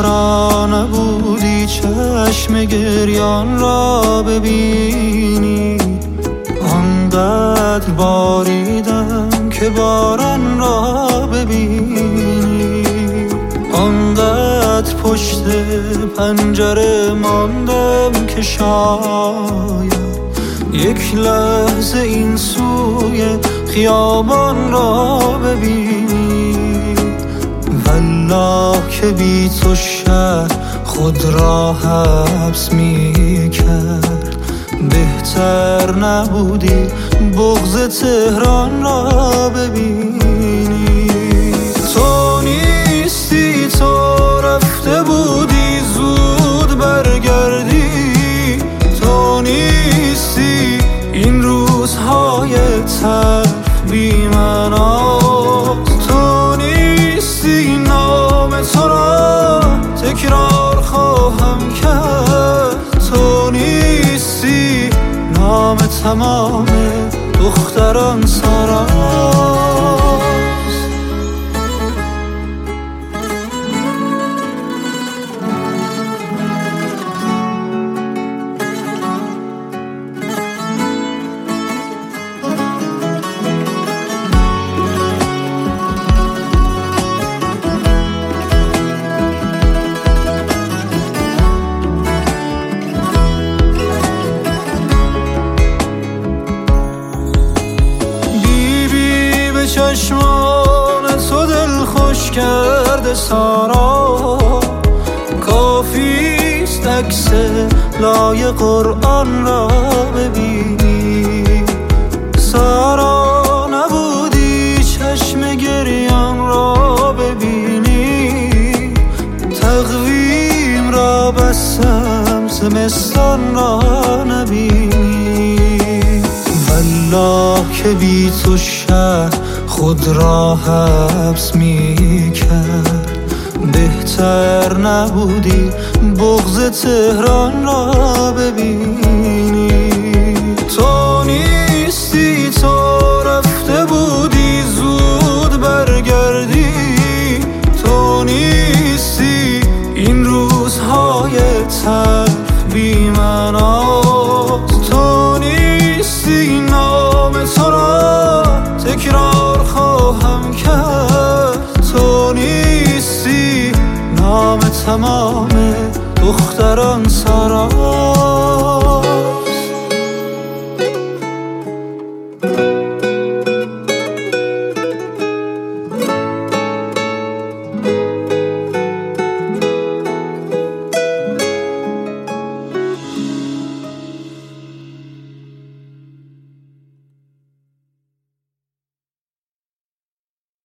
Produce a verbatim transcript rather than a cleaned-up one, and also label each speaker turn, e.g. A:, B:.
A: چرا نبودی چشم گریان را ببینی؟ آنقدر باریدم که باران را ببینی، آنقدر پشت پنجره ماندم که شاید یک لحظه این سوی خیابان را ببینی. والله که بی تو شهر خود را حبس می کرد، بهتر نبودی بغض تهران را ببینی. تو نیستی، تو رفته بودی زود برگردی. تو نیستی، این روزهای تلخ بی معناست. تو نیستی، نام تو را تکرار خواهم کرد. تو نیستی، نام تمام دختران ساراست. چشمان تو دل خوش کرده سارا، کافیست عکس لای قرآن را ببینی. سارا نبودی چشم گریان را ببینی، تقویم را بستم زمستان را نبینی. والله که بی تو شهر خود را حبس می کرد، بهتر نبودی بغض تهران را ببینی. تو نیستی، تو رفته بودی زود برگردی. تو نیستی، این روزهای